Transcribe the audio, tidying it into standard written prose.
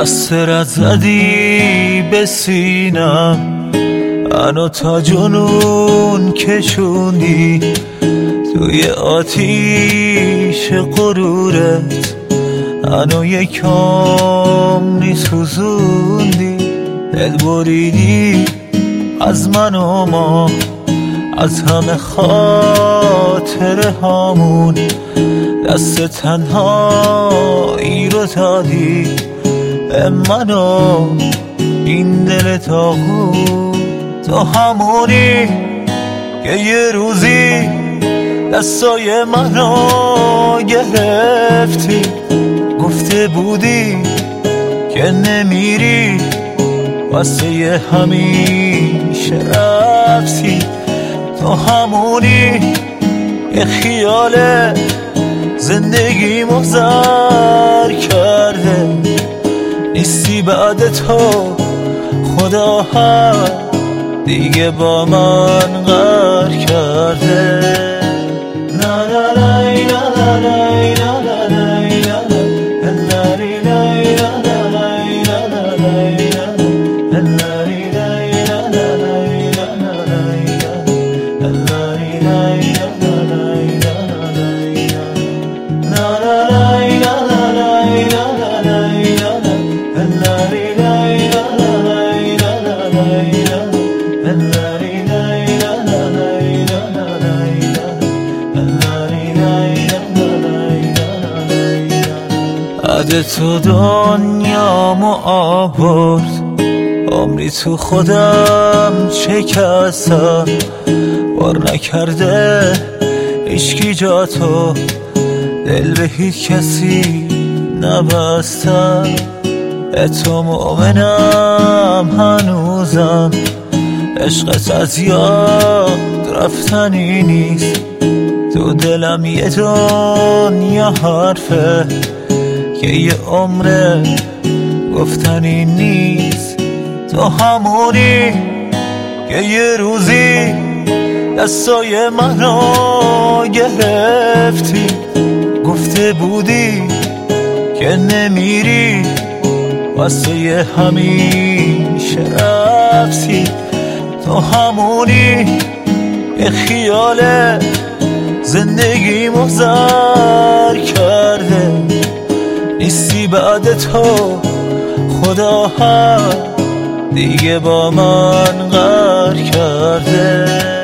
دست زدی به سینم، منو تا جنون کشوندی توی آتیش غرورت، منو یکم سوزوندی. دل بریدی از من و ما، از همه خاطره هامون، دست تنهایی رو دادی به من و این دل تاغون. تو همونی که یه روزی دستای منو گرفتی، گفته بودی که نمیری، واسه همیشه رفتی. تو همونی که خیال زندگیمو زر کرده، نیستی بعد تو خدا هم دیگه با من قهر کرده. لا لا لا لا لا لا لا بعد تو دنیامو آورد، عمری تو خودم شکستم، بار نکرده هیچکی جا تو، دل به هیچ کسی نبستم. به تو مؤمنم هنوزم، عشقت از یاد رفتنی نیست، تو دلم یه دنیا حرفه که یه عمره گفتنی نیست. تو همونی که یه روزی دستای منو گرفتی، گفته بودی که نمیری، واسه همیشه رفتی. تو همونی که خیال زندگیمو زر کرده، نیستی بعد تو خدا هم دیگه با من قهر کرده.